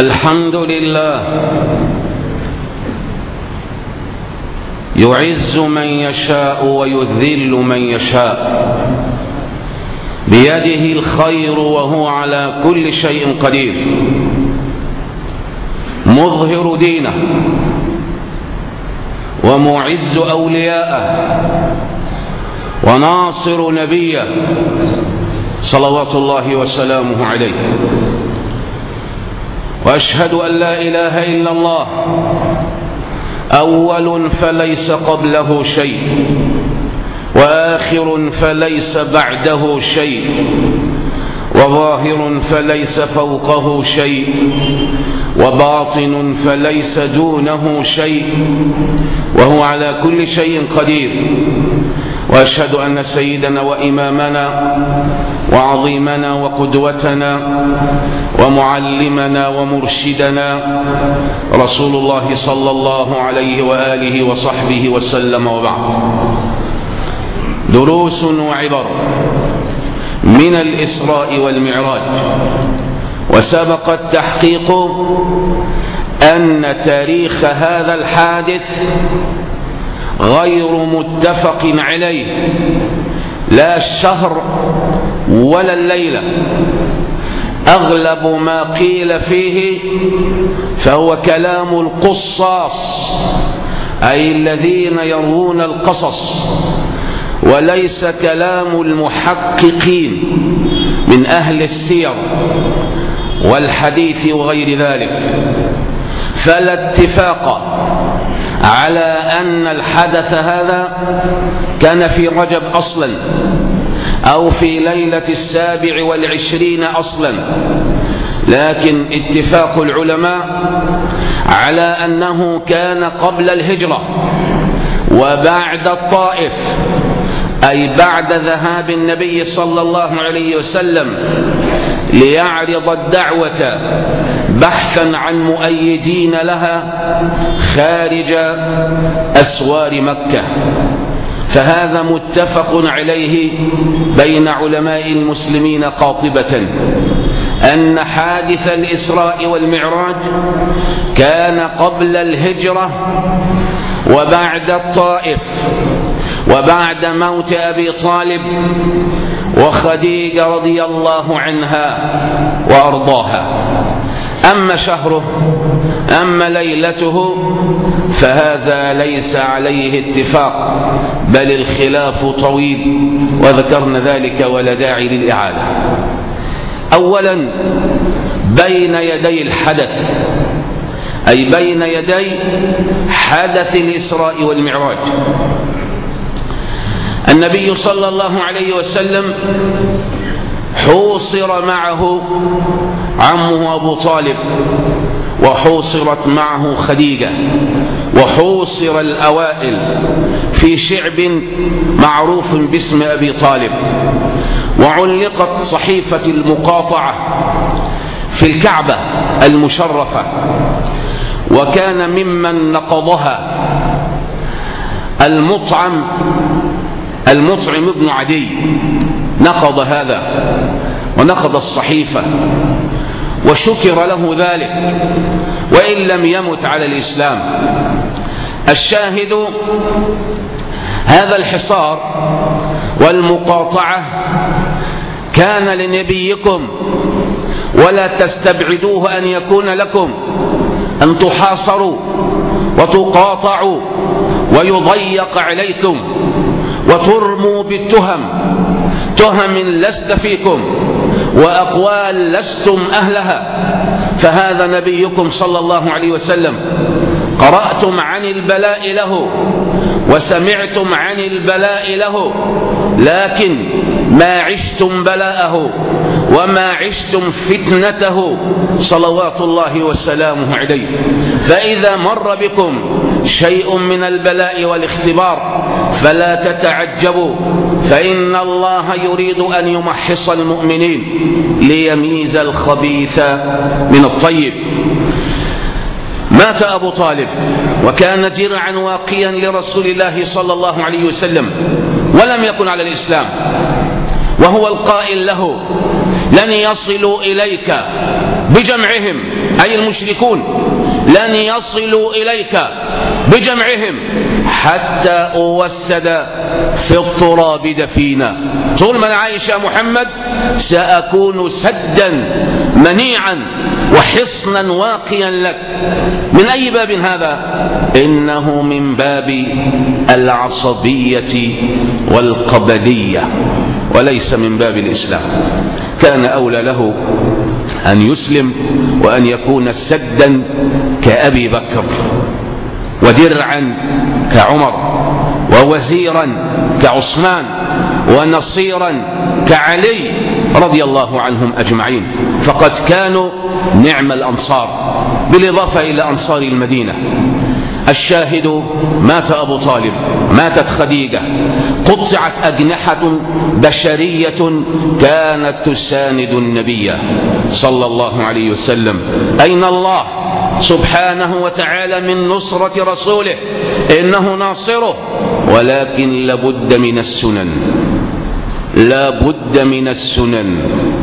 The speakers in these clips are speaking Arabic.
الحمد لله يعز من يشاء ويذل من يشاء، بيده الخير وهو على كل شيء قدير، مظهر دينه ومعز أولياءه وناصر نبيه صلوات الله وسلامه عليه. وأشهد أن لا إله إلا الله، أول فليس قبله شيء، وآخر فليس بعده شيء، وظاهر فليس فوقه شيء، وباطن فليس دونه شيء، وهو على كل شيء قدير. وأشهد أن سيدنا وإمامنا وعظيمنا وقدوتنا ومعلمنا ومرشدنا رسول الله صلى الله عليه وآله وصحبه وسلم، وبعد. دروس وعبر من الإسراء والمعراج. وسبق التحقيق أن تاريخ هذا الحادث غير متفق عليه، لا الشهر ولا الليلة. أغلب ما قيل فيه فهو كلام القصاص، أي الذين يروون القصص، وليس كلام المحققين من أهل السير والحديث وغير ذلك. فلا اتفاق على أن الحدث هذا كان في رجب أصلا، أو في ليلة 27 أصلا، لكن اتفاق العلماء على أنه كان قبل الهجرة وبعد الطائف، أي بعد ذهاب النبي صلى الله عليه وسلم ليعرض الدعوة بحثا عن مؤيدين لها خارج أسوار مكة. فهذا متفق عليه بين علماء المسلمين قاطبة، أن حادث الإسراء والمعراج كان قبل الهجرة وبعد الطائف، وبعد موت أبي طالب وخديجة رضي الله عنها وأرضاها. أما شهره أما ليلته فهذا ليس عليه اتفاق، بل الخلاف طويل، وذكرنا ذلك ولا داعي للإعادة. أولا، بين يدي الحدث، أي بين يدي حدث الإسراء والمعراج، النبي صلى الله عليه وسلم حوصر معه عمه أبو طالب، وحوصرت معه خديجة، وحوصر الأوائل في شعب معروف باسم أبي طالب، وعلقت صحيفة المقاطعة في الكعبة المشرفة. وكان ممن نقضها المطعم بن عدي، نقض هذا ونقض الصحيفة، وشكر له ذلك وإن لم يمت على الإسلام. الشاهد، هذا الحصار والمقاطعة كان لنبيكم، ولا تستبعدوه أن يكون لكم، أن تحاصروا وتقاطعوا ويضيق عليكم وترموا بالتهم، تهم لست فيكم وأقوال لستم أهلها. فهذا نبيكم صلى الله عليه وسلم، قرأتم عن البلاء له وسمعتم عن البلاء له، لكن ما عشتم بلاءه وما عشتم فتنته صلوات الله وسلامه عليه. فإذا مر بكم شيء من البلاء والاختبار فلا تتعجبوا، فإن الله يريد أن يمحص المؤمنين ليميز الخبيث من الطيب. مات أبو طالب، وكان جرعا واقيا لرسول الله صلى الله عليه وسلم، ولم يكن على الإسلام، وهو القائل له: لن يصلوا إليك بجمعهم أي المشركون لن يصلوا إليك بجمعهم حتى أوسد في التراب دفينا. طول ما أنا عايش يا محمد سأكون سدا منيعا وحصنا واقيا لك. من أي باب هذا؟ إنه من باب العصبية والقبلية وليس من باب الإسلام. كان أولى له أن يسلم وأن يكون سدا كأبي بكر، ودرعا كعمر، ووزيرا كعثمان، ونصيرا كعلي رضي الله عنهم أجمعين، فقد كانوا نعم الأنصار، بالإضافة إلى أنصار المدينة. الشاهد: مات أبو طالب، ماتت خديجة، قطعت أجنحة بشرية كانت تساند النبي صلى الله عليه وسلم. أين الله سبحانه وتعالى من نصرة رسوله؟ إنه ناصره، ولكن لابد من السنن، لابد من السنن.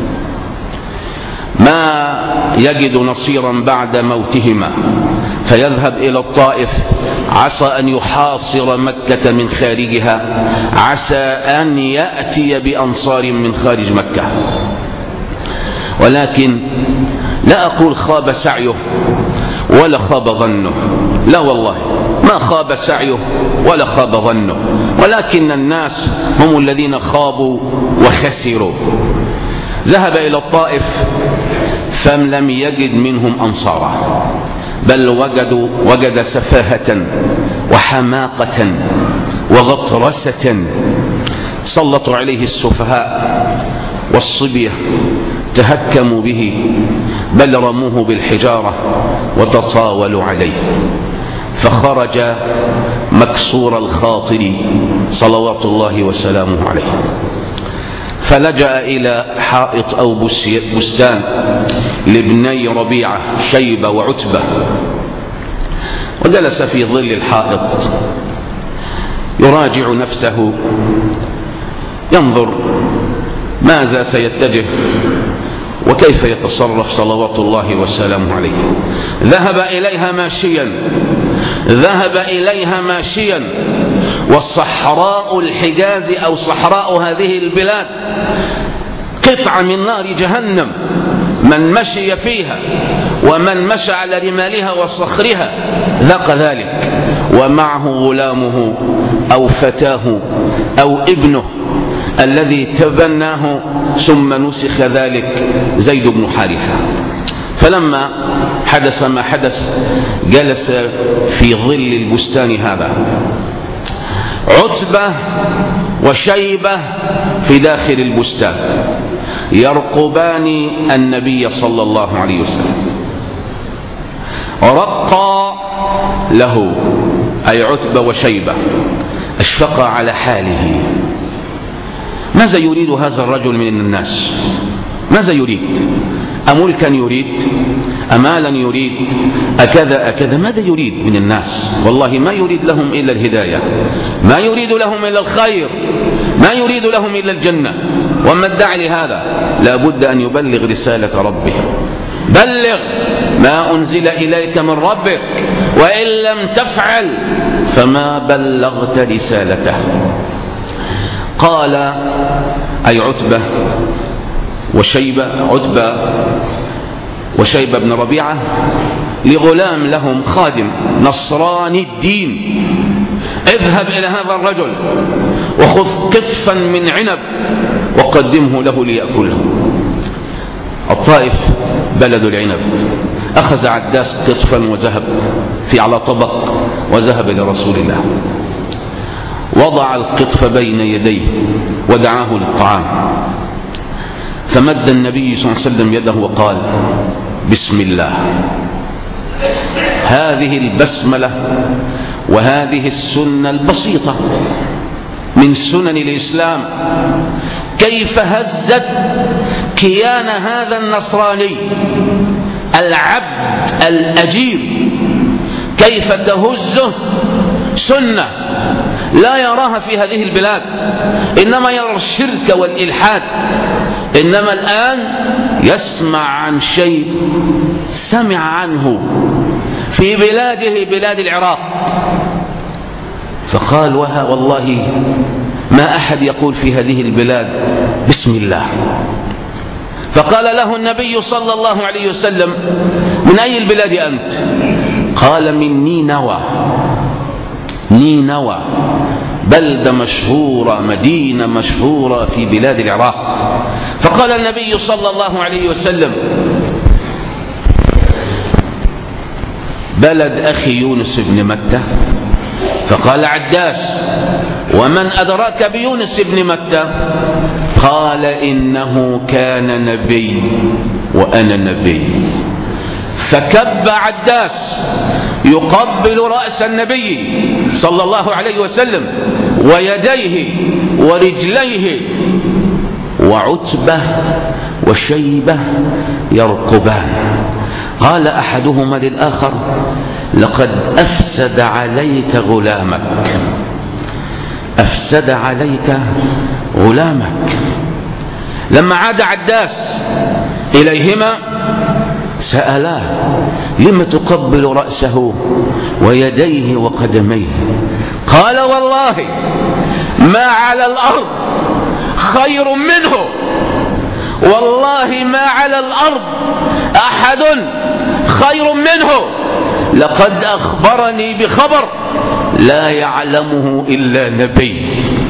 ما يجد نصيرا بعد موتهما فيذهب إلى الطائف، عسى أن يحاصر مكة من خارجها، عسى أن يأتي بأنصار من خارج مكة. ولكن لا أقول خاب سعيه ولا خاب ظنه، لا والله ما خاب سعيه ولا خاب ظنه، ولكن الناس هم الذين خابوا وخسروا. ذهب إلى الطائف فلم يجد منهم أنصارا، بل وجد سفاهة وحماقة وغطرسة. سلطوا عليه السفهاء والصبية، تهكموا به، بل رموه بالحجارة وتطاولوا عليه، فخرج مكسور الخاطر صلوات الله وسلامه عليه، فلجأ إلى حائط أو بستان لابني ربيعة شيبة وعتبة، وجلس في ظل الحائط يراجع نفسه، ينظر ماذا سيتجه وكيف يتصرف صلوات الله وسلامه عليه. ذهب إليها ماشيا، والصحراء الحجاز أو صحراء هذه البلاد قطعة من نار جهنم، من مشي فيها ومن مشى على رمالها وصخرها ذاق ذلك، ومعه غلامه أو فتاه أو ابنه الذي تبناه ثم نسخ ذلك زيد بن حارثة. فلما حدث ما حدث جلس في ظل البستان هذا، عتبة وشيبة في داخل البستان يرقبان النبي صلى الله عليه وسلم. رقى له أي عتبة وشيبة، أشفق على حاله. ماذا يريد هذا الرجل من الناس؟ ماذا يريد؟ أملكا يريد؟ أمالا يريد؟ أكذا؟ ماذا يريد من الناس؟ والله ما يريد لهم إلا الهداية، ما يريد لهم إلا الخير، ما يريد لهم إلا الجنة. وما ادعى لهذا لا بد أن يبلغ رسالة ربه. بلغ ما أنزل إليك من ربك، وإن لم تفعل فما بلغت رسالته. قال أي عتبة وشيبة بن ربيعة لغلام لهم خادم نصراني الدين: اذهب إلى هذا الرجل وخذ قطفا من عنب وقدمه له ليأكله. الطائف بلد العنب. أخذ عداس قطفا وذهب على طبق وذهب إلى رسول الله، وضع القطف بين يديه ودعاه للطعام، فمد النبي صلى الله عليه وسلم يده وقال: بسم الله. هذه البسملة وهذه السنة البسيطة من سنن الإسلام كيف هزت كيان هذا النصراني العبد الأجير، كيف تهزه سنة لا يراها في هذه البلاد، إنما يرى الشرك والإلحاد. إنما الآن يسمع عن شيء سمع عنه في بلاده بلاد العراق، فقال والله ما أحد يقول في هذه البلاد بسم الله. فقال له النبي صلى الله عليه وسلم: من أي البلاد أنت؟ قال: من نينوى. نينوى بلدة مشهورة، مدينة مشهورة في بلاد العراق. فقال النبي صلى الله عليه وسلم: بلد أخي يونس بن متى. فقال عداس: ومن أدراك بيونس بن متى؟ قال: إنه كان نبي وأنا نبي. فكب عداس يقبل رأس النبي صلى الله عليه وسلم ويديه ورجليه، وعتبة وشيبة يرقبان. قال أحدهما للآخر: لقد أفسد عليك غلامك، أفسد عليك غلامك. لما عاد عداس إليهما سألاه: لم تقبل رأسه ويديه وقدميه؟ قال: والله ما على الأرض خير منه، والله ما على الأرض أحد خير منه، لقد أخبرني بخبر لا يعلمه إلا نبي.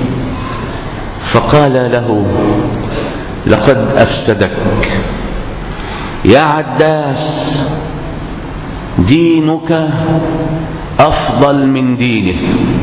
فقال له: لقد أفسدك يا عداس، دينك أفضل من دينه،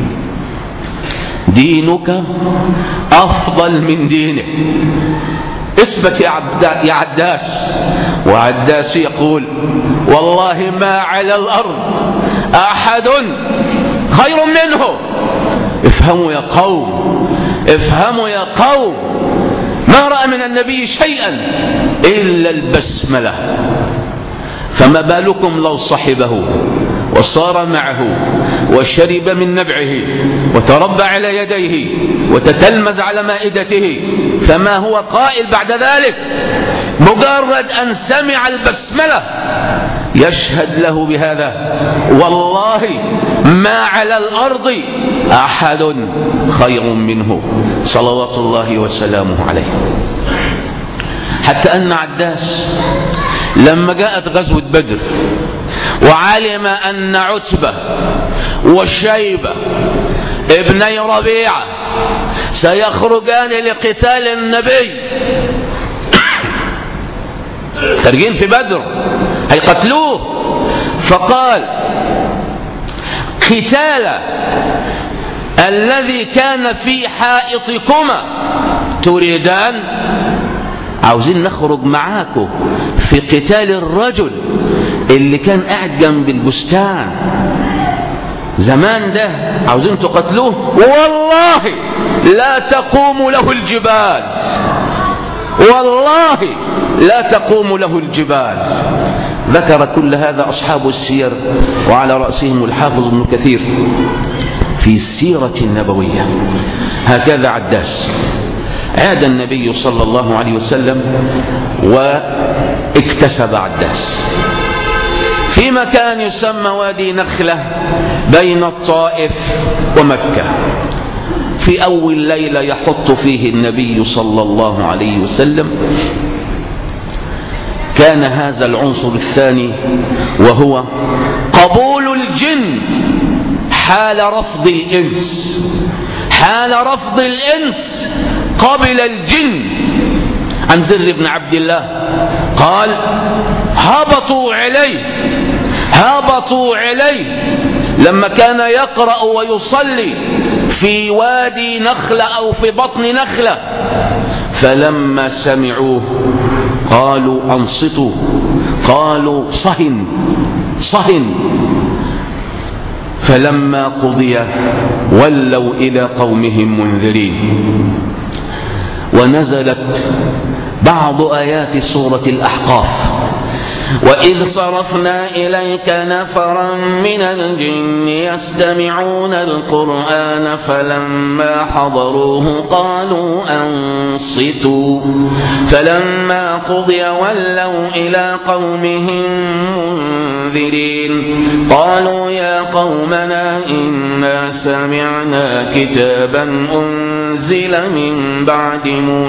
دينك أفضل من دينه. اثبت يا عداس. وعداس يقول: والله ما على الأرض أحد خير منه. افهموا يا قوم، افهموا يا قوم، ما رأى من النبي شيئا إلا البسملة، فما بالكم لو صحبه وصار معه وشرب من نبعه وتربى على يديه وتتلمذ على مائدته، فما هو قائل بعد ذلك؟ مجرد أن سمع البسملة يشهد له بهذا: والله ما على الأرض أحد خير منه، صلوات الله وسلامه عليه. حتى أن عداس لما جاءت غزوة بدر وعلم أن عتبة وشيبة ابني ربيعة سيخرجان لقتال النبي، خارجين في بدر هيقتلوه، فقال: قتال الذي كان في حائطكما تريدان؟ عاوزين نخرج معاكم في قتال الرجل اللي كان قاعد جنب البستان زمان ده، عاوزين تقتلوه؟ والله لا تقوم له الجبال، والله لا تقوم له الجبال. ذكر كل هذا أصحاب السير، وعلى رأسهم الحافظ ابن كثير في السيرة النبوية. هكذا عداس. عاد النبي صلى الله عليه وسلم واكتسب عداس في مكان يسمى وادي نخلة بين الطائف ومكة. في أول ليلة يحط فيه النبي صلى الله عليه وسلم كان هذا العنصر الثاني، وهو قبول الجن حال رفض الإنس. حال رفض الإنس قبل الجن. عن زر بن عبد الله قال: هبطوا عليه لما كان يقرأ ويصلي في وادي نخلة أو في بطن نخلة، فلما سمعوه قالوا: أنصتوا، قالوا: صهن. فلما قضي ولوا إلى قومهم منذرين. ونزلت بعض آيات سورة الأحقاف وإذ صرفنا إليك نفرا من الجن يستمعون القرآن فلما حضروه قالوا أنصتوا فلما قضي ولوا إلى قومهم منذرين قالوا يا قومنا إنا سمعنا كتابا أنزل من بعد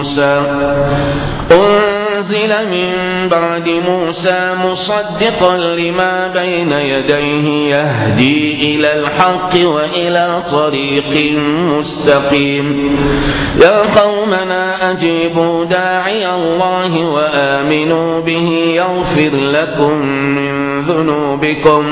موسى مصدقا لما بين يديه يهدي إلى الحق وإلى طريق مستقيم يا قومنا أجيبوا داعي الله وآمنوا به يغفر لكم من ذنوبكم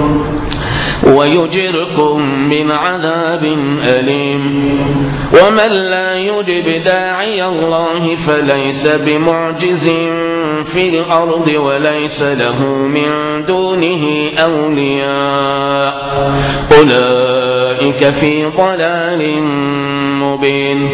ويجركم من عذاب أليم ومن لا يجب داعي الله فليس بمعجز في الأرض وليس له من دونه أولياء أولئك في ضلال مبين.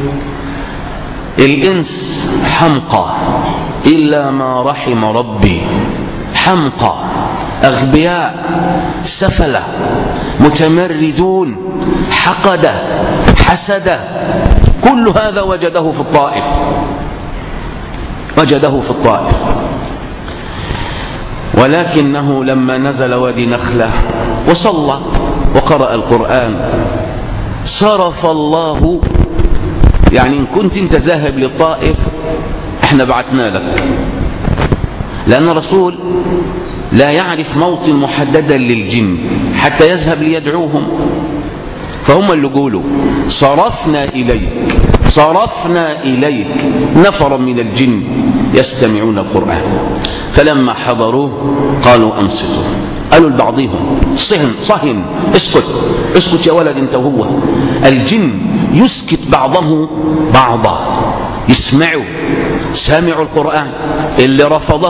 الإنس حمقى إلا ما رحم ربي، حمقى أغبياء سفلة متمردون حقدة حسدة، كل هذا وجده في الطائف. ولكنه لما نزل وادي نخلة وصلى وقرأ القرآن صرف الله، يعني إن كنت انت ذاهب للطائف احنا بعتنا لك، لأن الرسول لا يعرف موطن محددا للجن حتى يذهب ليدعوهم، فهم اللي قولوا صرفنا إليك نفرا من الجن يستمعون القرآن فلما حضروه قالوا أنصتوا، قالوا لبعضهم صهن اسكت يا ولد انت وهو. الجن يسكت بعضه بعضا، يسمعوا القرآن. اللي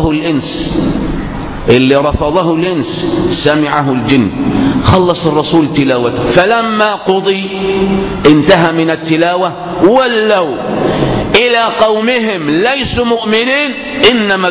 رفضه الإنس سمعه الجن. خلص الرسول تلاوته فلما قضي انتهى من التلاوة ولوا إلى قومهم ليسوا مؤمنين إنما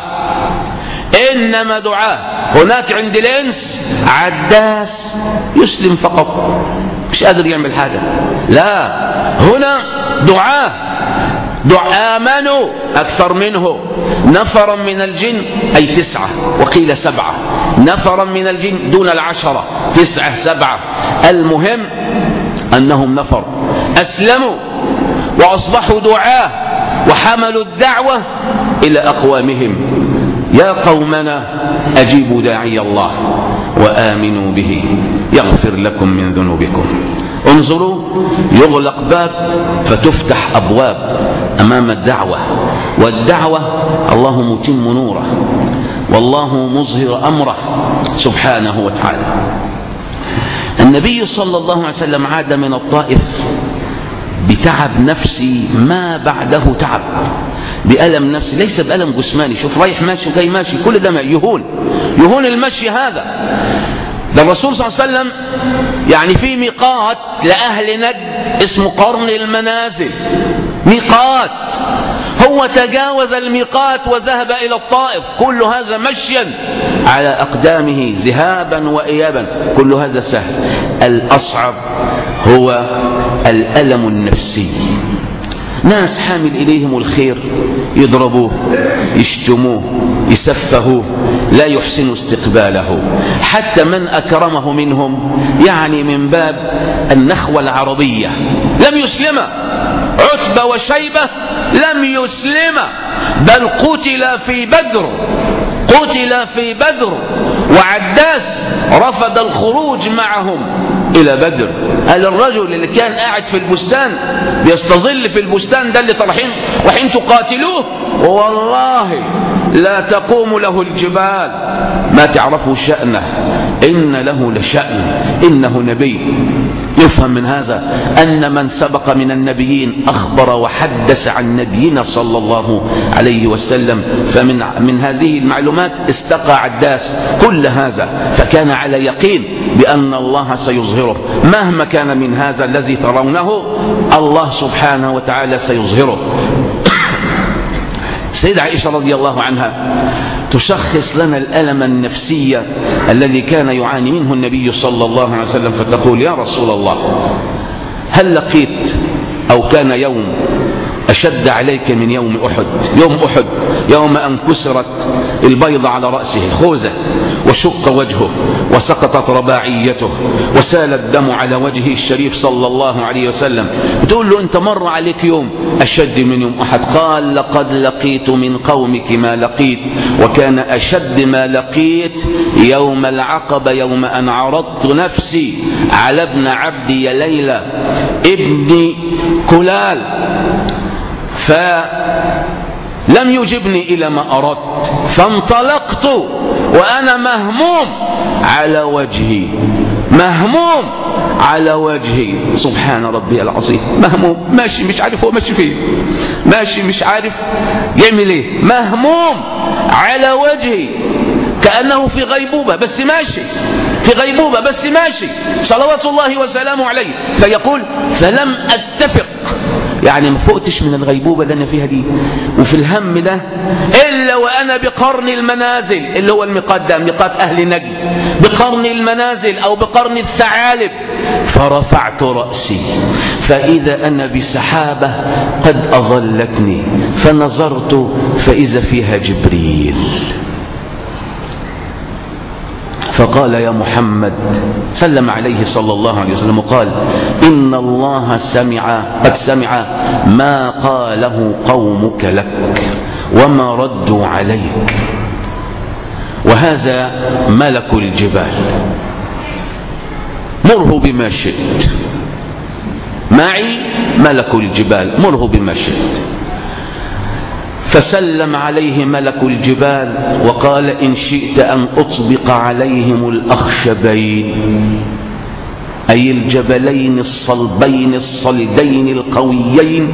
دعاة. هناك عند الإنس عداس يسلم فقط مش قادر يعمل حاجة، لا هنا دعاة آمنوا أكثر منه. نفرا من الجن أي 9 وقيل 7، نفرا من الجن دون 10 9 7، المهم أنهم نفر أسلموا وأصبحوا دعاة وحملوا الدعوة إلى أقوامهم. يا قومنا أجيبوا داعي الله وآمنوا به يغفر لكم من ذنوبكم. انظروا، يغلق باب فتفتح أبواب أمام الدعوة، والدعوة الله متم نوره والله مظهر أمره سبحانه وتعالى. النبي صلى الله عليه وسلم عاد من الطائف بتعب نفسي ما بعده تعب، بألم نفسي ليس بألم جسماني. شوف رايح ماشي وجاي ماشي كل ده يهون المشي هذا. ده الرسول صلى الله عليه وسلم يعني في ميقات لأهل نجد اسمه قرن المنازل، ميقات، هو تجاوز الميقات وذهب إلى الطائف، كل هذا مشيا على أقدامه ذهابا وإيابا، كل هذا سهل. الأصعب هو الألم النفسي. ناس حامل إليهم الخير يضربوه يشتموه يسفهوه لا يحسن استقباله، حتى من أكرمه منهم يعني من باب النخوة العربية لم يسلم. عتبة وشيبة لم يسلم، بل قتل في بدر، وعداس رفض الخروج معهم إلى بدر. قال الرجل اللي كان قاعد في البستان بيستظل في البستان ده اللي طالعين وحين تقاتلوه والله لا تقوم له الجبال، ما تعرفوا شأنه، إن له لشأن، إنه نبي. يفهم من هذا أن من سبق من النبيين أخبر وحدث عن نبينا صلى الله عليه وسلم، فمن هذه المعلومات استقى عداس كل هذا، فكان على يقين بأن الله سيظهره مهما كان من هذا الذي ترونه، الله سبحانه وتعالى سيظهره. السيدة عائشة رضي الله عنها تشخص لنا الألم النفسي الذي كان يعاني منه النبي صلى الله عليه وسلم، فتقول: يا رسول الله، هل لقيت أو كان يوم أشد عليك من يوم أحد؟ يوم أحد، يوم أن كسرت البيضة على رأسه، الخوذة، وشق وجهه وسقطت رباعيته وسال الدم على وجهه الشريف صلى الله عليه وسلم. بتقول له: أنت مر عليك يوم أشد من يوم أحد؟ قال: لقد لقيت من قومك ما لقيت، وكان أشد ما لقيت يوم العقبة، يوم أن عرضت نفسي على ابن عبدي ليلى ابن كلال فلم يجبني إلى ما أردت، فانطلقت وأنا مهموم على وجهي، مهموم على وجهي. سبحان ربي العظيم. مهموم، ماشي مش عارف هو ماشي فين، ماشي مش عارف يعمل ايه، مهموم على وجهي كأنه في غيبوبة بس ماشي، في غيبوبة بس ماشي، صلوات الله وسلامه عليه. فيقول: فلم أستفق، يعني ما فقتش من الغيبوبة اللي أنا فيها دي وفي الهم ده إلا وأنا بقرن المنازل، اللي هو الميقات ده، ميقات أهل نجد، بقرن المنازل أو بقرن الثعالب. فرفعت رأسي فإذا أنا بسحابة قد أظلتني، فنظرت فإذا فيها جبريل، فقال: يا محمد، سلم عليه صلى الله عليه وسلم وقال: إن الله قد سمع ما قاله قومك لك وما ردوا عليك، وهذا ملك الجبال، مره بما شئت، معي ملك الجبال، مره بما شئت. فسلم عليه ملك الجبال وقال: إن شئت أن أطبق عليهم الأخشبين، أي الجبلين الصلبين الصلدين القويين،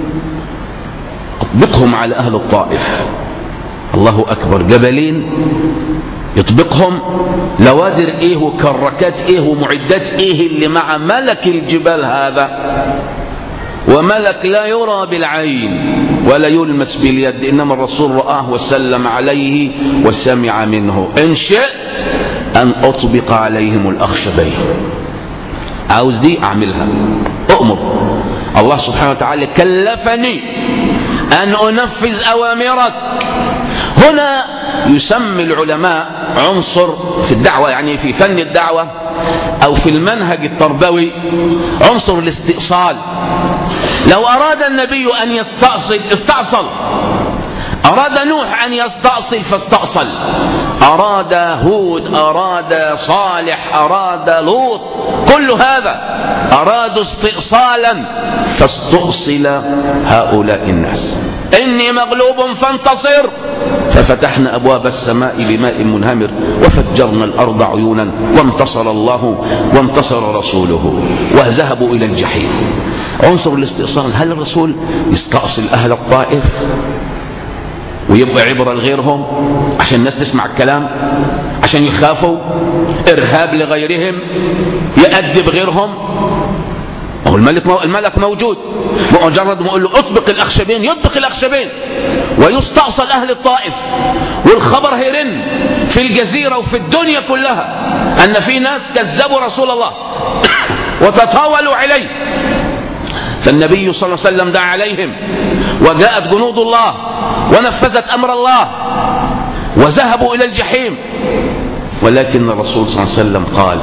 أطبقهم على أهل الطائف. الله أكبر، جبلين يطبقهم، لوادر إيه وكركات إيه ومعدات إيه اللي مع ملك الجبال هذا، وملك لا يرى بالعين ولا يلمس باليد، إنما الرسول رآه وسلم عليه وسمع منه. إن شئت أن أطبق عليهم الأخشبين، عاوز دي أعملها، أؤمر. الله سبحانه وتعالى كلفني أن أنفذ أوامرك. هنا يسمي العلماء عنصر في الدعوة، يعني في فن الدعوة أو في المنهج التربوي، عنصر الاستئصال. لو أراد النبي أن يستأصل استأصل، أراد نوح أن يستأصل فاستأصل، أراد هود، أراد صالح، أراد لوط، كل هذا أرادوا استئصالا فاستؤصل هؤلاء الناس. إني مغلوب فانتصر، ففتحنا أبواب السماء بماء منهمر وفجرنا الأرض عيونا، وانتصر الله وانتصر رسوله وذهبوا إلى الجحيم. عنصر الاستئصال. هل الرسول يستأصل أهل الطائف ويبقى عبرة لغيرهم عشان الناس تسمع الكلام، عشان يخافوا، إرهاب لغيرهم، يأدب غيرهم؟ أو الملك موجود، مجرد ما يقول له اطبق الأخشبين يطبق الأخشبين ويستأصل أهل الطائف، والخبر هيرن في الجزيرة وفي الدنيا كلها أن في ناس كذبوا رسول الله وتطاولوا عليه. فالنبي صلى الله عليه وسلم دعا عليهم، وجاءت جنود الله ونفذت أمر الله وذهبوا إلى الجحيم. ولكن الرسول صلى الله عليه وسلم قال: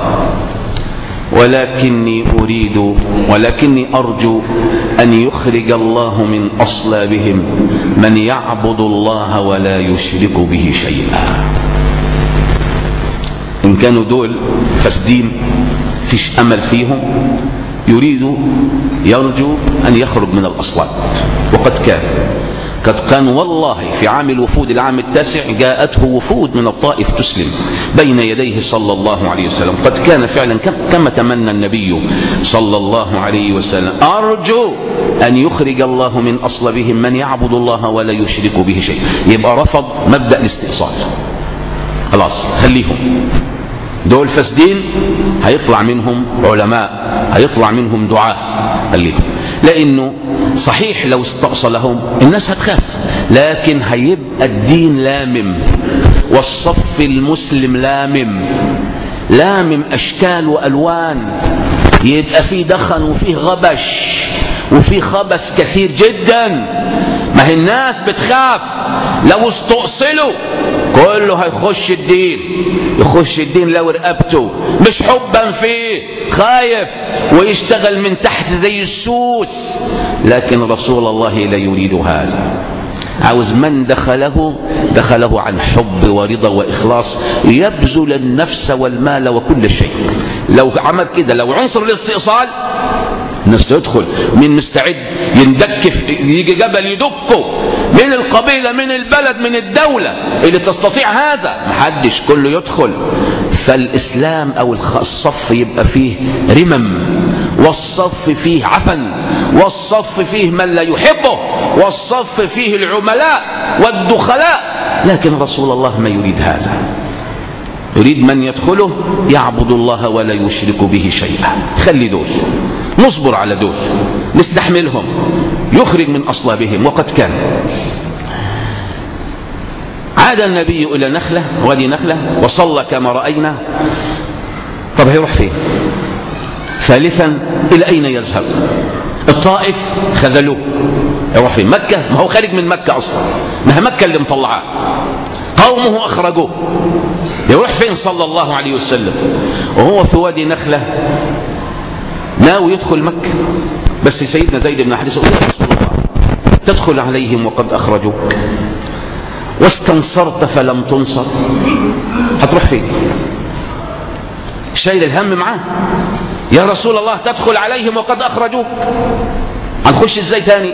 ولكني أرجو أن يخرج الله من أصلابهم من يعبد الله ولا يشرك به شيئا. إن كانوا دول فاسدين فيش أمل فيهم، يرجو أن يخرج من الأصلاب. وقد كان والله في عام الوفود، العام 9، جاءته وفود من الطائف تسلم بين يديه صلى الله عليه وسلم. قد كان فعلا كما تمنى النبي صلى الله عليه وسلم: أرجو أن يخرج الله من أصلبهم من يعبد الله ولا يشرك به شيء. يبقى رفض مبدأ الاستئصال، خلاص خليهم دول فاسدين، هيطلع منهم علماء، هيطلع منهم دعاة، خليهم. لأنه صحيح لو استأصلهم الناس هتخاف، لكن هيبقى الدين لامم والصف المسلم لامم أشكال وألوان، يبقى فيه دخن وفيه غبش وفيه خبث كثير جدا. ما هي الناس بتخاف لو استؤصلوا كله هيخش الدين، يخش الدين لو رقبته مش حبا فيه، خايف ويشتغل من تحت زي السوس. لكن رسول الله لا يريد هذا، عاوز من دخله عن حب ورضا وإخلاص، يبذل النفس والمال وكل شيء. لو عمل كده، لو عنصر الاستئصال الناس تدخل، من مستعد يندك، يجي جبل يدكه، من القبيلة من البلد من الدولة اللي تستطيع هذا، محدش، كله يدخل. فالإسلام أو الصف يبقى فيه رمم، والصف فيه عفن، والصف فيه من لا يحبه، والصف فيه العملاء والدخلاء. لكن رسول الله ما يريد هذا، يريد من يدخله يعبد الله ولا يشرك به شيئا. خلي دول، نصبر على دول، نستحملهم، يخرج من أصلابهم. وقد كان عاد النبي إلى نخلة، وادي نخلة، وصلى كما رأينا. طب هيروح فين؟ ثالثا إلى أين يذهب؟ الطائف خذلوه، يروح فين؟ مكة؟ ما هو خارج من مكة أصلا، ما هي مكة اللي مطلعاه، قومه أخرجوه، يروح فين صلى الله عليه وسلم وهو في وادي نخلة ناوي يدخل مكة؟ بس سيدنا زيد بن حارثة يقول: يا رسول الله تدخل عليهم وقد أخرجوك واستنصرت فلم تنصر، هتروح فين؟ شايل الهم معاه. يا رسول الله تدخل عليهم وقد أخرجوك، هنخش ازاي تاني؟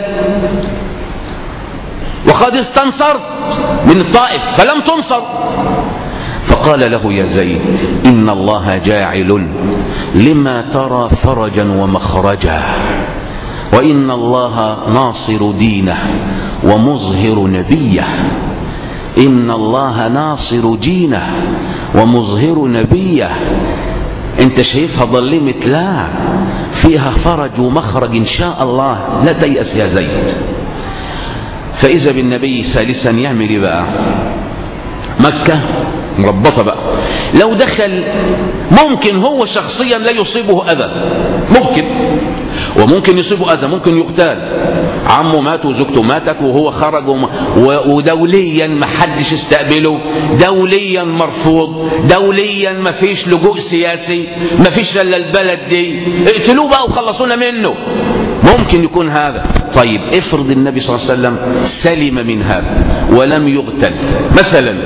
وقد استنصرت من الطائف فلم تنصر. فقال له: يا زيد إن الله جاعل لما ترى فرجا ومخرجا، وإن الله ناصر دينه ومظهر نبيه. إن الله ناصر دينه ومظهر نبيه. انت شايفها ظلمت؟ لا، فيها فرج ومخرج إن شاء الله، لا تيأس يا زيد. فإذا بالنبي ثالثا يعمل ايه بقى؟ مكة مربطة بقى، لو دخل ممكن هو شخصيا لا يصيبه أذى، ممكن، وممكن يصيبه أذى، ممكن يقتل، عمه مات وزوجته ماتت وهو خرج ودوليا ما حدش استقبله، دوليا مرفوض، دوليا ما فيش لجوء سياسي، ما فيش الا البلد دي، اقتلوه بقى وخلصونا منه، ممكن يكون هذا. طيب افرض النبي صلى الله عليه وسلم سلم من هذا ولم يقتل مثلا،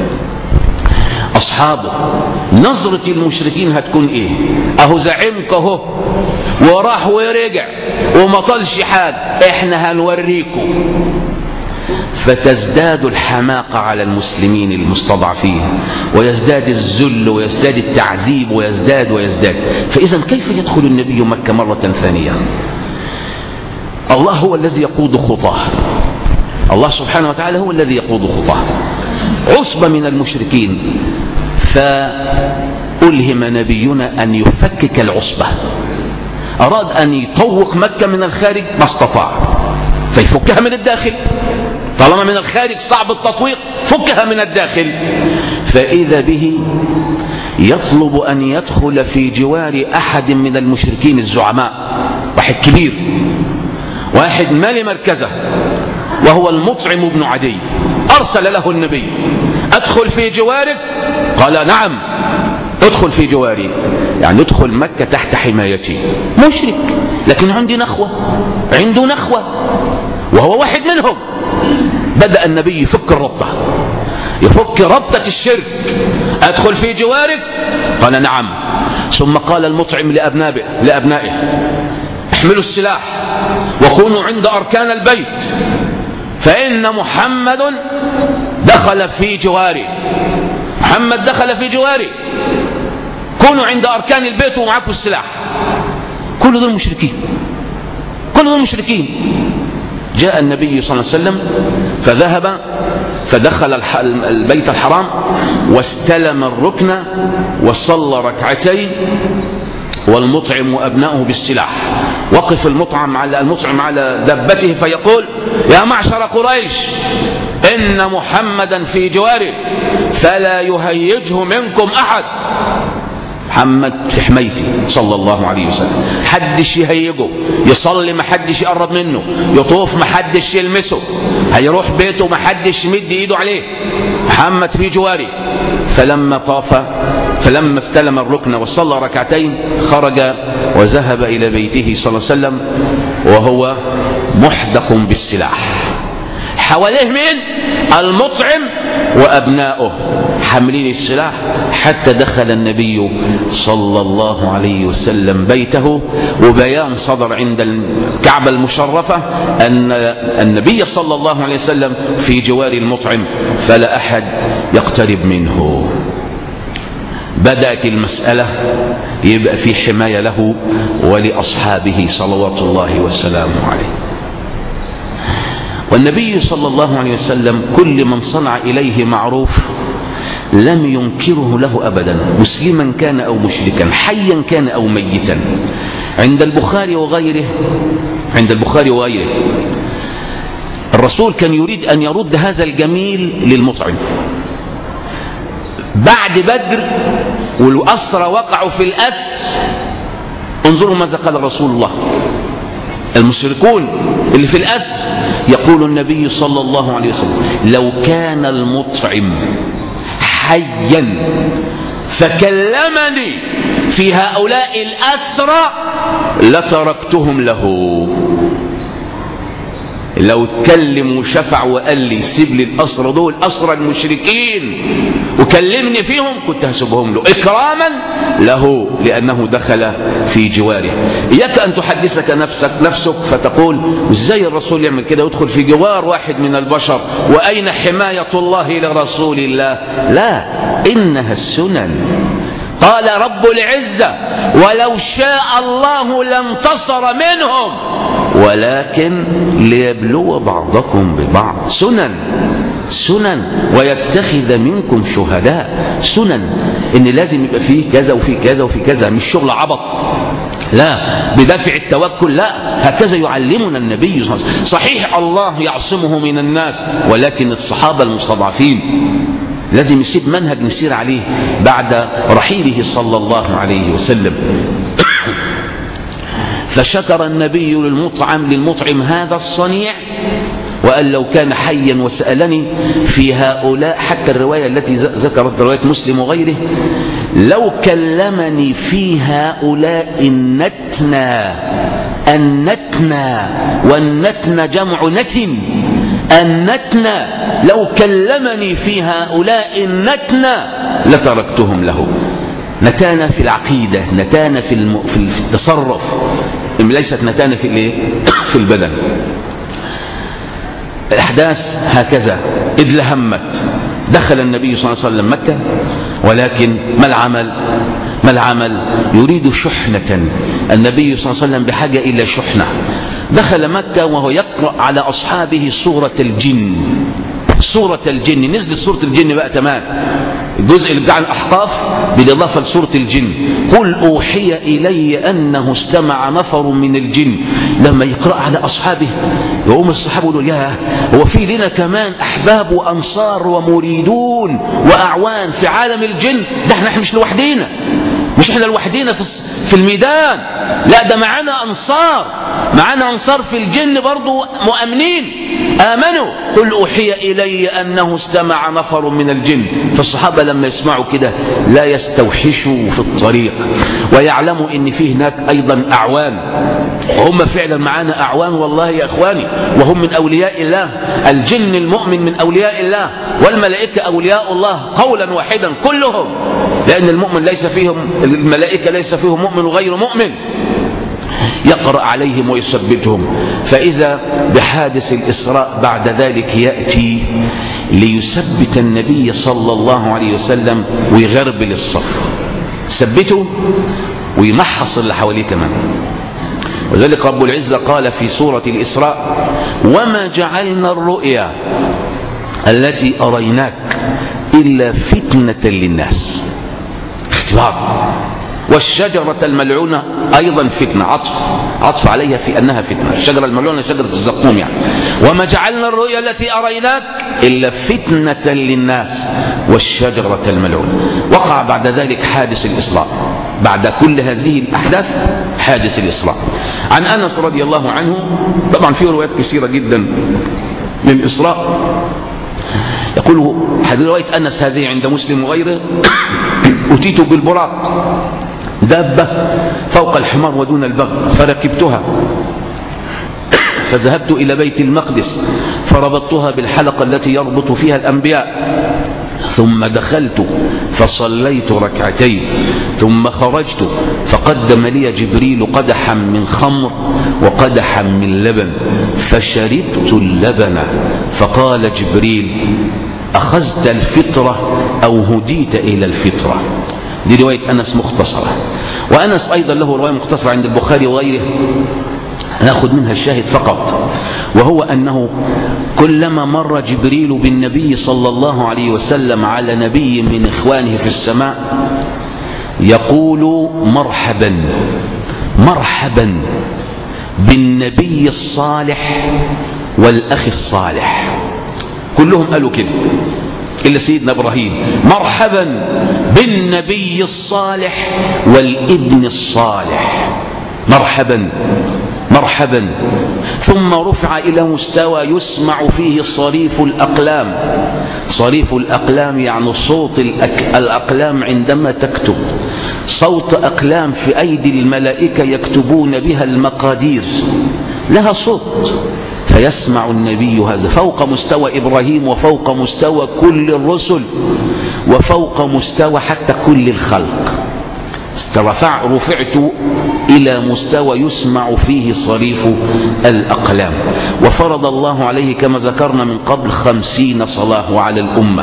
أصحابه نظرة المشركين هتكون إيه؟ أهو زعيمك أهو وراح ورجع وما طالش حاجة، إحنا هنوريكم. فتزداد الحماقة على المسلمين المستضعفين، ويزداد الذل ويزداد التعذيب ويزداد. فإذا كيف يدخل النبي مكة مرة ثانية؟ الله هو الذي يقود خطاه، الله سبحانه وتعالى هو الذي يقود خطاه. عصبة من المشركين، فألهم نبينا أن يفكك العصبة، أراد أن يطوق مكة من الخارج ما استطاع، فيفكها من الداخل. طالما من الخارج صعب التطويق، فكها من الداخل. فإذا به يطلب أن يدخل في جوار أحد من المشركين الزعماء، واحد كبير، واحد مالي مركزه، وهو المطعم بن عدي. أرسل له النبي: أدخل في جوارك؟ قال: نعم، ادخل في جواري، يعني ادخل مكة تحت حمايتي. مشرك لكن عنده نخوة وهو واحد منهم. بدأ النبي يفك الربطة، يفك ربطة الشرك. أدخل في جوارك؟ قال: نعم. ثم قال المطعم لأبنائه: احملوا السلاح وكونوا عند أركان البيت، فإن محمد دخل في جواري، محمد دخل في جواري، كونوا عند أركان البيت ومعكم السلاح. كل دول مشركين. جاء النبي صلى الله عليه وسلم فذهب فدخل البيت الحرام واستلم الركن وصلى ركعتين، والمطعم وأبناؤه بالسلاح. وقف المطعم على دابته فيقول: يا معشر قريش، إن محمدا في جواره فلا يهيجه منكم أحد. محمد في حمايتي صلى الله عليه وسلم، حدش يهيجه، يصلي ما حدش يقرب منه، يطوف ما حدش يلمسه، هيروح بيته ما حدش يمد ايده عليه، محمد في جواري. فلما استلم الركن وصلى ركعتين خرج وذهب إلى بيته صلى الله عليه وسلم وهو محدق بالسلاح. حواليه مين؟ المطعم وأبناؤه حاملين السلاح، حتى دخل النبي صلى الله عليه وسلم بيته. وبيان صدر عند الكعبة المشرفة أن النبي صلى الله عليه وسلم في جوار المطعم فلا أحد يقترب منه. بدأت المسألة يبقى في حماية له ولأصحابه صلوات الله وسلامه عليه. والنبي صلى الله عليه وسلم كل من صنع إليه معروف لم ينكره له أبدا، مسلما كان أو مشركا، حيا كان أو ميتا. عند البخاري وغيره الرسول كان يريد أن يرد هذا الجميل للمطعم بعد بدر، والأسرى وقعوا في الأسر. انظروا ماذا قال رسول الله. المشركون اللي في الأسر يقول النبي صلى الله عليه وسلم: لو كان المطعم حيا فكلمني في هؤلاء الأسرى لتركتهم له. لو اتكلم وشفع وقال لي سيب لي الأسرى دول، أسرى المشركين، وكلمني فيهم، كنت هسيبهم له إكراما له لأنه دخل في جواره. إياك أن تحدثك نفسك فتقول: وإزاي الرسول يعمل كده ويدخل في جوار واحد من البشر؟ وأين حماية الله لرسول الله؟ لا، إنها السنن. قال رب العزة: ولو شاء الله لانتصر منهم ولكن ليبلو بعضكم ببعض. سنن ويتخذ منكم شهداء. سنن ان لازم يبقى فيه كذا وفيه كذا وفيه كذا، مش شغل عبط، لا، بدافع التوكل، لا، هكذا يعلمنا النبي صلى الله عليه وسلم. صحيح الله يعصمه من الناس، ولكن الصحابة المستضعفين لازم يسيب منهج نسير عليه بعد رحيله صلى الله عليه وسلم. فشكر النبي للمطعم هذا الصنيع، وقال: لو كان حيا وسألني في هؤلاء، حتى الرواية التي ذكرت رواية مسلم وغيره: لو كلمني في هؤلاء النتنا والنتنا جمع نتن، النتنا، لو كلمني في هؤلاء النتنا لتركتهم له. نتانة في العقيدة، نتانة في التصرف، ليست نتانة في البدن. الأحداث هكذا إذ لهمت. دخل النبي صلى الله عليه وسلم مكة، ولكن ما العمل؟ يريد شحنة. النبي صلى الله عليه وسلم بحاجة إلى شحنة. دخل مكة وهو يقرأ على أصحابه سورة الجن. نزلت سورة الجن بقى تمام، الجزء اللي بتاع الأحقاف بالإضافة لسورة الجن. قل أوحي إلي أنه استمع نفر من الجن. لما يقرأ على أصحابه يقوم الصحابة يقولوا: يا هو في لنا كمان أحباب وأنصار ومريدون وأعوان في عالم الجن؟ ده احنا مش لوحدينا، مش احنا لوحدينا في الميدان، لا، ده معانا أنصار في الجن برضو مؤمنين آمنوا. قل أوحي إلي أنه استمع نفر من الجن. فالصحابة لما يسمعوا كده لا يستوحشوا في الطريق، ويعلموا ان فيه هناك أيضا أعوان، وهم فعلا معانا أعوان والله يا أخواني، وهم من أولياء الله. الجن المؤمن من أولياء الله، والملائكة أولياء الله قولا واحدا كلهم، لأن الملائكة ليس فيهم مؤمن وغير مؤمن. يقرأ عليهم ويثبتهم. فإذا بحادث الإسراء بعد ذلك يأتي ليثبت النبي صلى الله عليه وسلم ويغربل الصف، ثبته ويمحص اللي حواليه كمان. وذلك رب العزة قال في سورة الإسراء: وما جعلنا الرؤيا التي أريناك إلا فتنة للناس. اختبار. والشجرة الملعونة أيضا فتنة، عطف عليها في أنها فتنة. الشجرة الملعونة شجرة الزقوم يعني. وما جعلنا الرؤيا التي أريناك إلا فتنة للناس والشجرة الملعونة. وقع بعد ذلك حادث الإسراء، بعد كل هذه الأحداث حادث الإسراء. عن أنس رضي الله عنه، طبعا فيه روايات كثيرة جدا للإسراء، يقول حديث رواية أنس هذه عند مسلم وغيره: أتيت بالبراق، دابة فوق الحمار ودون البغل، فركبتها فذهبت إلى بيت المقدس فربطتها بالحلقة التي يربط فيها الأنبياء، ثم دخلت فصليت ركعتين، ثم خرجت فقدم لي جبريل قدحا من خمر وقدحا من لبن، فشربت اللبن، فقال جبريل: أخذت الفطرة أو هديت إلى الفطرة. دي رواية أنس مختصرة. وأنس أيضا له رواية مختصرة عند البخاري وغيره، نأخذ منها الشاهد فقط، وهو أنه كلما مر جبريل بالنبي صلى الله عليه وسلم على نبي من إخوانه في السماء يقول: مرحبا مرحبا بالنبي الصالح والأخ الصالح. كلهم قالوا كده إلا سيدنا إبراهيم: مرحبا بالنبي الصالح والابن الصالح، مرحبا مرحبا. ثم رفع إلى مستوى يسمع فيه صريف الأقلام. صريف الأقلام يعني صوت الأقلام عندما تكتب، صوت أقلام في أيدي الملائكة يكتبون بها المقادير، لها صوت، فيسمع النبي هذا فوق مستوى إبراهيم وفوق مستوى كل الرسل وفوق مستوى حتى كل الخلق. رفعت إلى مستوى يسمع فيه صريف الأقلام. وفرض الله عليه كما ذكرنا من قبل 50 صلاة على الأمة.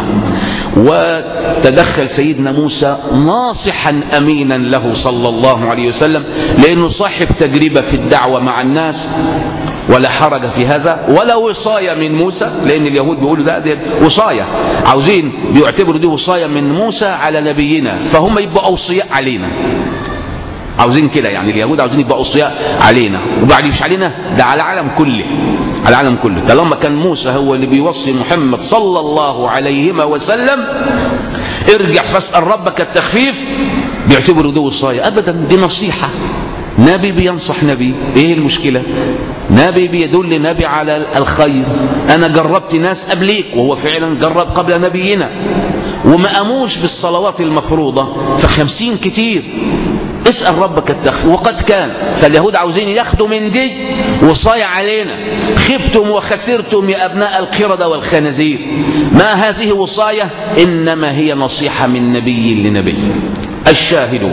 وتدخل سيدنا موسى ناصحا أمينا له صلى الله عليه وسلم، لأنه صاحب تجربة في الدعوة مع الناس ولا حرج في هذا، ولا وصاية من موسى، لأن اليهود بيقولوا ده وصاية، عاوزين بيعتبروا دي وصاية من موسى على نبينا، فهم يبقوا أوصياء علينا، عاوزين كده يعني. اليهود عاوزين يبقوا أوصياء علينا، وبعد مش علينا ده على العالم كله، على العالم كله. طالما كان موسى هو اللي بيوصي محمد صلى الله عليه وسلم ارجع فاسأل ربك التخفيف، بيعتبروا ده وصاية. أبدا، دي نصيحة، نبي بينصح نبي، ايه المشكلة؟ نبي بيدل نبي على الخير. انا جربت ناس قبليك، وهو فعلا جرب قبل نبينا وما قاموش بالصلوات المفروضة، ف50 كتير. اسأل ربك التخفيف، وقد كان. فاليهود عاوزين ياخدوا من دي وصاية علينا: خبتم وخسرتم يا أبناء القردة والخنازير. ما هذه وصاية، إنما هي نصيحة من نبي لنبي. الشاهد: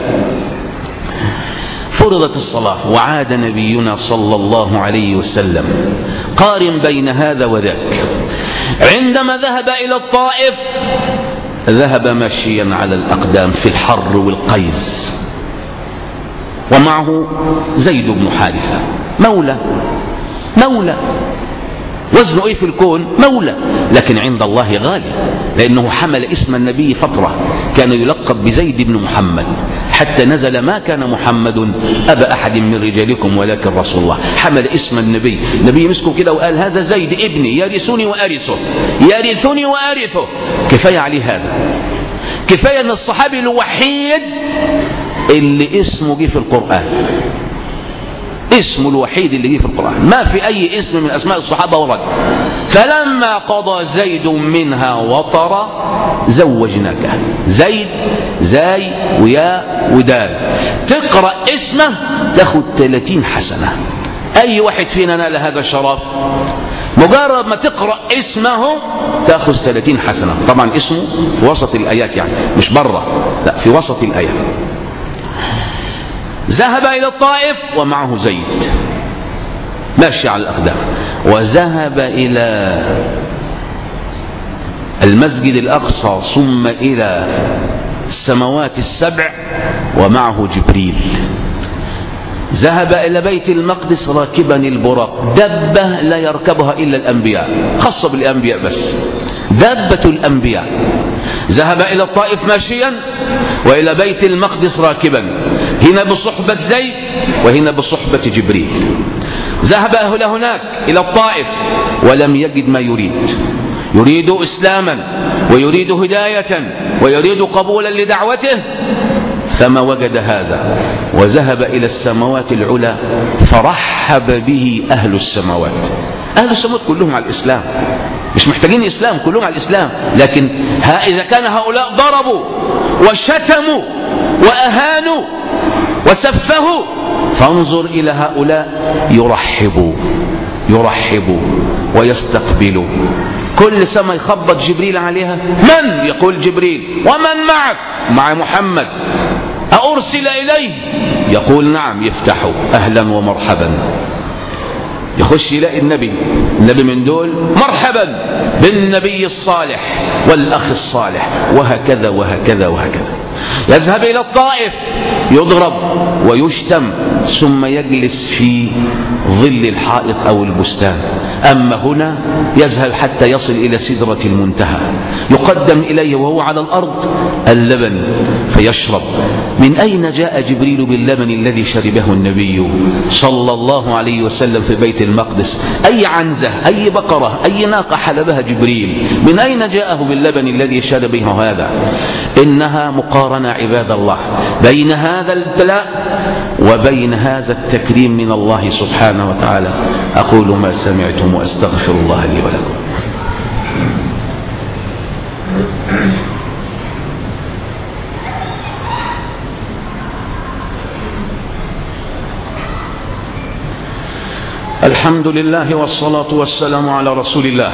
فرضت الصلاة وعاد نبينا صلى الله عليه وسلم. قارن بين هذا وذاك. عندما ذهب إلى الطائف ذهب ماشيا على الأقدام في الحر والقيز، ومعه زيد بن حارثة، مولى وزنه ايه في الكون؟ مولى، لكن عند الله غالي، لأنه حمل اسم النبي فترة، كان يلقب بزيد بن محمد، حتى نزل: ما كان محمد أبا أحد من رجالكم ولكن رسول الله. حمل اسم النبي، النبي مسكه كده وقال: هذا زيد ابني يرثني وأرثه، يرثني وأرثه. كفاية عليه هذا، كفاية أن الصحابي الوحيد اللي اسمه جه في القرآن، اسمه الوحيد اللي جه في القرآن، ما في أي اسم من أسماء الصحابة ورد. فلما قضى زيد منها وطرا زوجناك. زيد زاي ويا ودال، تقرأ اسمه تاخد 30 حسنة. أي واحد فينا نال هذا الشرف؟ مجرد ما تقرأ اسمه تاخذ 30 حسنة. طبعا اسمه في وسط الآيات يعني، مش بره، لا، في وسط الآيات. ذهب إلى الطائف ومعه زيد ماشي على الأقدام، وذهب إلى المسجد الأقصى ثم إلى السماوات السبع ومعه جبريل. ذهب إلى بيت المقدس راكبا البراق، دبة لا يركبها إلا الأنبياء، خاصة بالأنبياء بس، دبة الأنبياء. ذهب إلى الطائف ماشيا وإلى بيت المقدس راكبا، هنا بصحبة زيد وهنا بصحبة جبريل. ذهب إلى هناك إلى الطائف ولم يجد ما يريد إسلاما ويريد هداية ويريد قبولا لدعوته، فما وجد هذا، وذهب إلى السماوات العلى فرحب به أهل السماوات. أهل السماوات كلهم على الإسلام، مش محتاجين إسلام، كلهم على الإسلام. لكن إذا كان هؤلاء ضربوا وشتموا وأهانوا وسفهوا، فانظر إلى هؤلاء يرحبوا ويستقبلوا. كل سما يخبط جبريل عليها، من؟ يقول جبريل: ومن معك؟ مع محمد. أرسل إليه؟ يقول: نعم. يفتحوا: أهلا ومرحبا. يخش يلاقي النبي من دول: مرحبا بالنبي الصالح والأخ الصالح، وهكذا وهكذا وهكذا. يذهب إلى الطائف يضرب ويشتم، ثم يجلس في ظل الحائط أو البستان. أما هنا يذهب حتى يصل إلى سدرة المنتهى، يقدم إليه وهو على الأرض اللبن فيشرب. من أين جاء جبريل باللبن الذي شربه النبي صلى الله عليه وسلم في بيت المقدس؟ أي عنزة، أي بقرة، أي ناقة حلبها جبريل؟ من أين جاءه باللبن الذي شربه هذا؟ إنها مقارنة عباد الله بين هذا الابتلاء وبين هذا التكريم من الله سبحانه وتعالى. أقول ما سمعتم وأستغفر الله لي ولكم. الحمد لله والصلاة والسلام على رسول الله.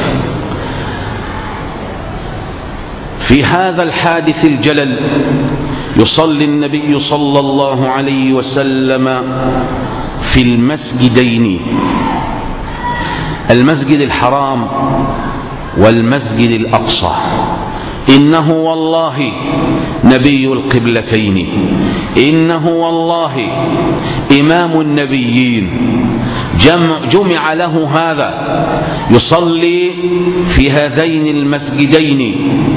في هذا الحادث الجلل يصلي النبي صلى الله عليه وسلم في المسجدين، المسجد الحرام والمسجد الأقصى. إنه والله نبي القبلتين، إنه والله إمام النبيين. جمع له هذا يصلي في هذين المسجدين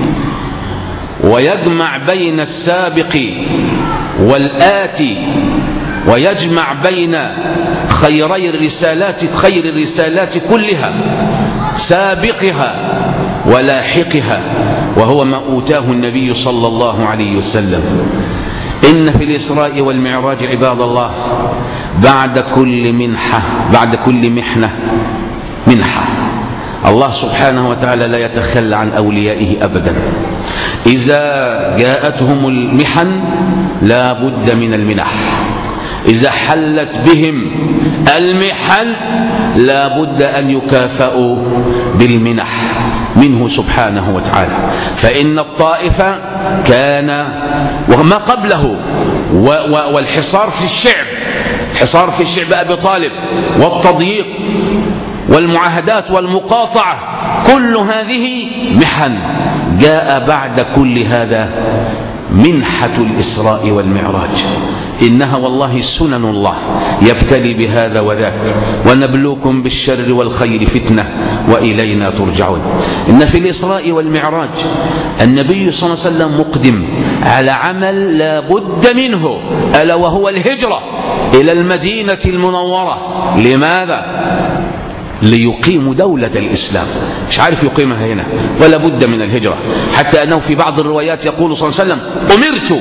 ويجمع بين السابق والآتي، ويجمع بين خير الرسالات كلها، سابقها ولاحقها، وهو ما أوتاه النبي صلى الله عليه وسلم. إن في الإسراء والمعراج عباد الله بعد كل محنة منحة. الله سبحانه وتعالى لا يتخلى عن أوليائه أبدا. إذا جاءتهم المحن لا بد من المنح، إذا حلت بهم المحن لا بد أن يكافئوا بالمنح منه سبحانه وتعالى. فإن الطائفة كان وما قبله والحصار في الشعب، حصار في الشعب أبي طالب، والتضييق والمعاهدات والمقاطعة، كل هذه محن. جاء بعد كل هذا منحة الإسراء والمعراج. إنها والله سنن الله يبتلي بهذا وذاك، ونبلوكم بالشر والخير فتنة وإلينا ترجعون. إن في الإسراء والمعراج النبي صلى الله عليه وسلم مقدم على عمل لا بد منه، ألا وهو الهجرة إلى المدينة المنورة. لماذا؟ ليقيموا دولة الإسلام. مش عارف يقيمها هنا، ولا بد من الهجرة. حتى أنه في بعض الروايات يقول صلى الله عليه وسلم: أمرت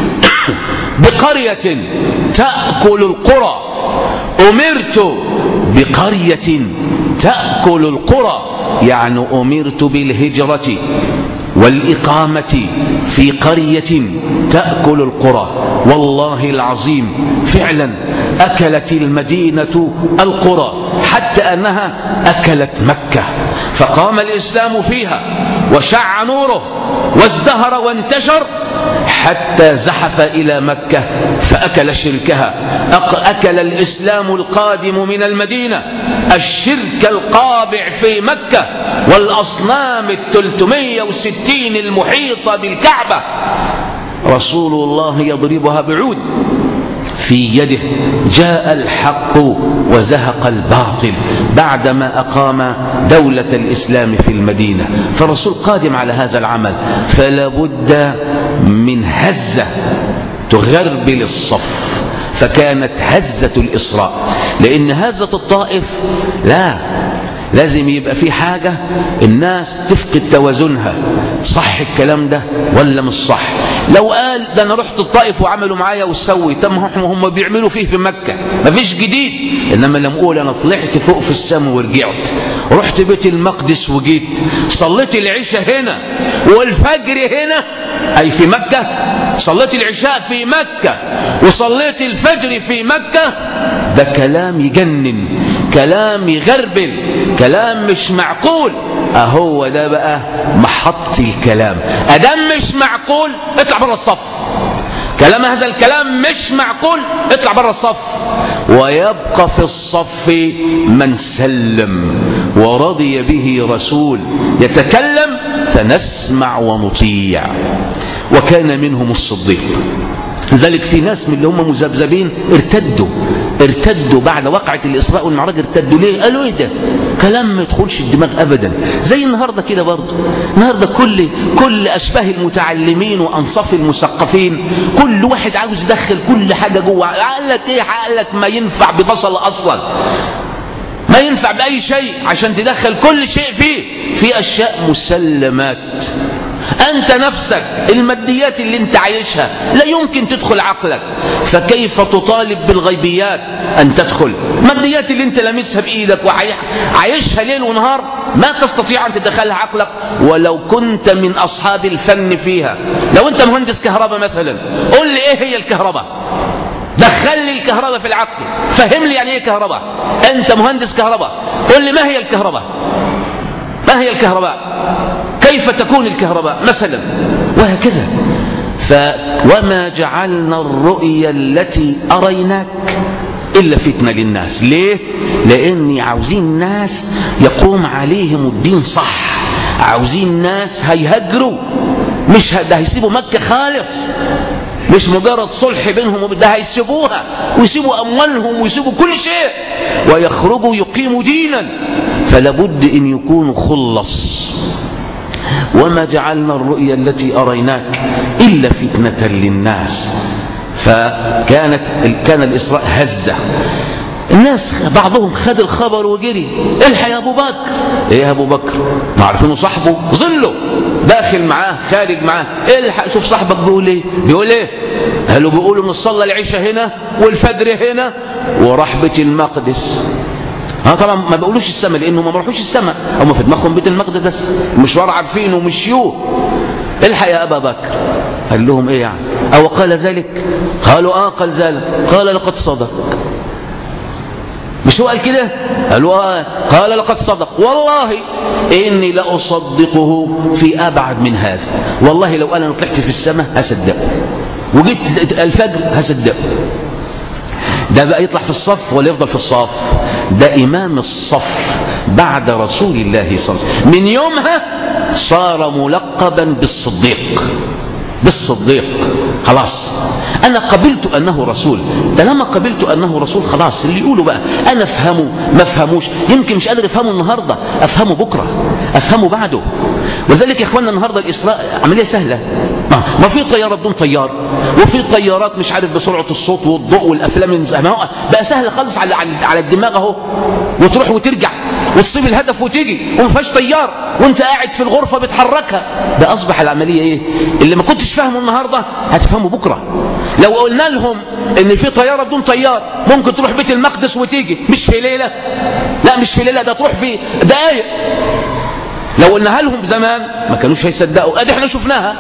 بقرية تأكل القرى، أمرت بقرية تأكل القرى، يعني أمرت بالهجرة والإقامة في قرية تأكل القرى. والله العظيم فعلا أكلت المدينة القرى، حتى أنها أكلت مكة، فقام الإسلام فيها وشع نوره وازدهر وانتشر، حتى زحف إلى مكة فأكل شركها. أكل الإسلام القادم من المدينة الشرك القابع في مكة والأصنام 360 المحيطة بالكعبة، رسول الله يضربها بعود في يده. جاء الحق وزهق الباطل بعدما أقام دولة الإسلام في المدينة. فالرسول قادم على هذا العمل، فلا بد من هزة تغربل الصف، فكانت هزة الإسراء. لأن هزة الطائف لا، لازم يبقى في حاجة الناس تفقد توازنها، صح الكلام ده ولا مش صح؟ لو قال ده أنا رحت الطائف وعملوا معايا وسوي، طب هم بيعملوا فيه في مكة مفيش جديد. إنما لما أقول أنا طلعت فوق في السماء ورجعت، رحت بيت المقدس وجيت صليت العشاء هنا والفجر هنا، أي في مكة، صليت العشاء في مكة وصليت الفجر في مكة، ده كلام يجنن، كلام يغربل، كلام مش معقول. اهو ده بقى محط الكلام. ادام مش معقول اطلع بره الصف. كلام هذا الكلام مش معقول، اطلع بره الصف. ويبقى في الصف من سلم ورضي به رسول يتكلم فنسمع ونطيع. وكان منهم الصديق. لذلك في ناس من اللي هم مذبذبين ارتدوا بعد وقعة الإسراء والمعراج. ارتدوا ليه؟ قالوا ايه ده؟ كلام ما يدخلش الدماغ أبدا. زي النهاردة كده برضه، النهاردة كل أشباه المتعلمين وأنصاف المثقفين كل واحد عاوز يدخل كل حاجة جوه. قال لك ايه؟ قال لك ما ينفع ببصل أصلا، ما ينفع بأي شيء عشان تدخل كل شيء فيه. في أشياء مسلمات أنت نفسك الماديات اللي أنت عايشها لا يمكن تدخل عقلك، فكيف تطالب بالغيبيات أن تدخل؟ الماديات اللي أنت لامسها بإيدك وعايشها ليل ونهار ما تستطيع أن تدخلها عقلك ولو كنت من أصحاب الفن فيها. لو أنت مهندس كهرباء مثلا، قل لي إيه هي الكهرباء، دخل لي الكهرباء في العقل، فهم لي يعني إيه كهرباء. أنت مهندس كهرباء، قل لي ما هي الكهرباء، ما هي الكهرباء، كيف تكون الكهرباء مثلا، وهكذا. وما جعلنا الرؤيا التي أريناك إلا فتنة للناس. ليه؟ لأني عاوزين ناس يقوم عليهم الدين صح، عاوزين ناس هيهجروا، مش ده هيسيبوا مكة خالص، مش مجرد صلح بينهم، ده هيسيبوها ويسيبوا أموالهم ويسيبوا كل شيء ويخرجوا يقيموا دينا. فلابد أن يكونوا خلص. وما جعلنا الرؤيا التي أريناك إلا فتنة للناس. كان الإسراء هزة. الناس بعضهم خد الخبر وجري، الحق يا أبو بكر. إيه يا أبو بكر؟ ما عارفينه صاحبه، ظله داخل معاه خارج معاه، الحق شوف صاحبك بيقول إيه. بيقول إيه؟ قالوا بيقولوا من صلى العشاء هنا والفجر هنا وراح بيت المقدس. طبعا ما بيقولوش السماء لانهم ما راحوش السماء، هم في دماغهم بيت المقدس، المشوار عارفينه ومشيوه. الحق يا ابا بكر. قال لهم ايه يعني؟ او قال ذلك؟ قالوا قال ذلك. قال لقد صدق. مش هو قال كده؟ قالوا قال لقد صدق. والله اني لاصدقه في ابعد من هذا. والله لو انا طلعت في السماء هصدقه وجيت الفجر هصدقه. ده بقى يطلع في الصف ولا يفضل في الصف؟ ده إمام الصف بعد رسول الله صلى الله عليه وسلم. من يومها صار ملقبا بالصديق. خلاص أنا قبلت أنه رسول. طالما قبلت أنه رسول خلاص، اللي يقوله بقى أنا أفهمه ما أفهموش، يمكن مش قادر أفهمه النهاردة، أفهمه بكرة، أفهمه بعده. وذلك يا إخواننا النهاردة الإسراء عملية سهلة. ما في طيارة بدون طيار، وفي طيارات مش عارف بسرعة الصوت والضوء والأفلام، بقى سهل خالص على الدماغ اهو، وتروح وترجع وتصيب الهدف وتيجي وما فيهاش طيار وانت قاعد في الغرفة بتحركها. ده أصبح العملية ايه؟ اللي ما كنتش فاهمه النهاردة هتفهمه بكرة. لو قلنا لهم ان في طيارة بدون طيار ممكن تروح بيت المقدس وتيجي، مش في ليلة، لا مش في ليلة، ده تروح في دقايق. لو قلناها لهم زمان ما كانوش هيصدقوا. ادي احنا شفناها،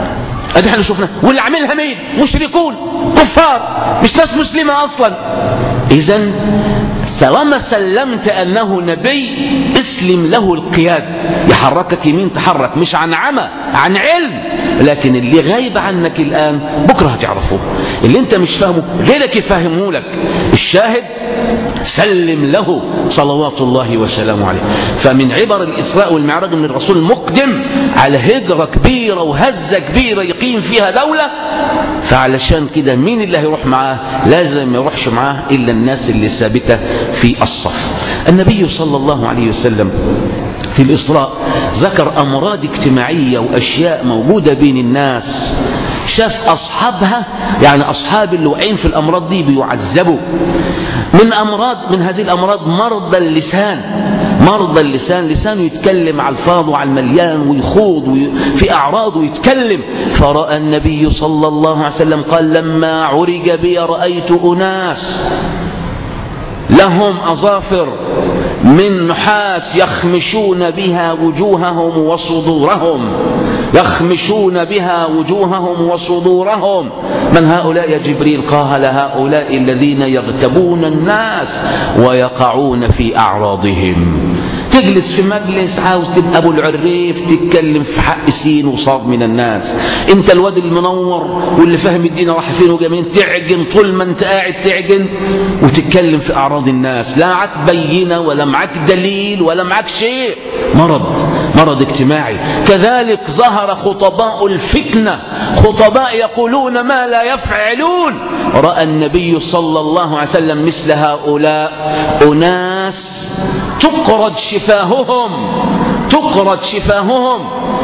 واللي عاملها مين؟ مشركون كفار، مش ناس مسلمة اصلا. اذن طالما سلمت انه نبي اسلم له القياد، يحركك يمين تحرك، مش عن عمى، عن علم. لكن اللي غايب عنك الان بكره هتعرفه، اللي انت مش فاهمه غيرك يفهمه لك. الشاهد سلم له صلوات الله وسلامه عليه. فمن عبر الإسراء والمعراج من الرسول مقدم على هجرة كبيرة وهزة كبيرة يقيم فيها دولة. فعلشان كده مين اللي هيروح معاه؟ لازم ما يروحش معاه إلا الناس اللي ثابتة في الصف. النبي صلى الله عليه وسلم في الإسراء ذكر أمراض اجتماعية وأشياء موجودة بين الناس شاف أصحابها، يعني أصحاب اللي واقعين في الأمراض دي بيعذبوا. من هذه الأمراض مرضى اللسان. مرضى اللسان، لسانه يتكلم على الفاض وعلى المليان ويخوض في أعراض ويتكلم. فرأى النبي صلى الله عليه وسلم قال: لما عرج بي رأيت أناس لهم أظافر من نحاس يخمشون بها وجوههم وصدورهم، يخمشون بها وجوههم وصدورهم. من هؤلاء يا جبريل؟ قال: هؤلاء الذين يغتابون الناس ويقعون في أعراضهم. تجلس في مجلس عاوز تبقى أبو العريف، تتكلم في حق سين وصاد من الناس، انت الواد المنور واللي فاهم الدين راح فين وجميل، تعجن طول ما انت قاعد تعجن وتتكلم في أعراض الناس، لا معك بينة ولا معك دليل ولا معك شيء. مرض اجتماعي. كذلك ظهر خطباء الفتنة، خطباء يقولون ما لا يفعلون. رأى النبي صلى الله عليه وسلم مثل هؤلاء أناس تقرد شفاههم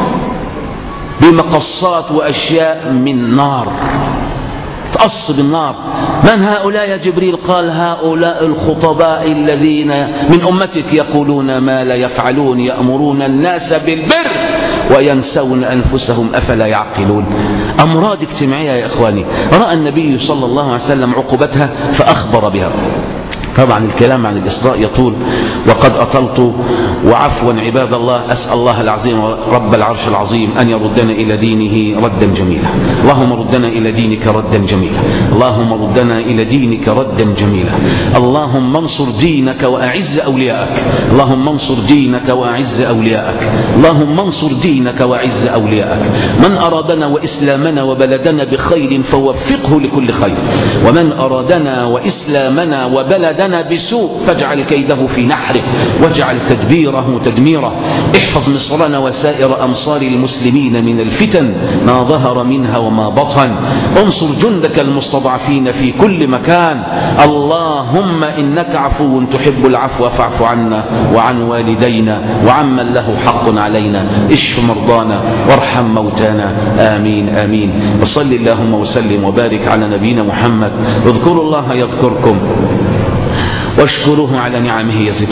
بمقصات وأشياء من نار، تقص بالنار. من هؤلاء يا جبريل؟ قال: هؤلاء الخطباء الذين من أمتك يقولون ما لا يفعلون، يأمرون الناس بالبر وينسون أنفسهم أفلا يعقلون. أمراض اجتماعية يا إخواني. رأى النبي صلى الله عليه وسلم عقوبتها فأخبر بها. طبعا الكلام عن الإسراء يطول وقد أطلت، وعفوا عباد الله. أسأل الله العظيم رب العرش العظيم أن يردنا إلى دينه ردا جميلا. اللهم ردنا إلى دينك ردا جميلا، اللهم ردنا إلى دينك ردا جميلا. اللهم انصر دينك وأعز أولياءك، اللهم انصر دينك وأعز أولياءك، اللهم انصر دينك وأعز أولياءك. من أرادنا وإسلامنا وبلدنا بخير فوفقه لكل خير، ومن أرادنا وإسلامنا وبلدنا بسوء فاجعل كيده في نحره واجعل تدبيره تدميره. احفظ مصرنا وسائر أمصار المسلمين من الفتن ما ظهر منها وما بطن. انصر جندك المستضعفين في كل مكان. اللهم إنك عفو تحب العفو فاعف عنا وعن والدينا وعمن له حق علينا. اشف مرضانا وارحم موتانا. آمين آمين. وصل اللهم وسلم وبارك على نبينا محمد. اذكروا الله يذكركم واشكروه على نعمه يزدكم.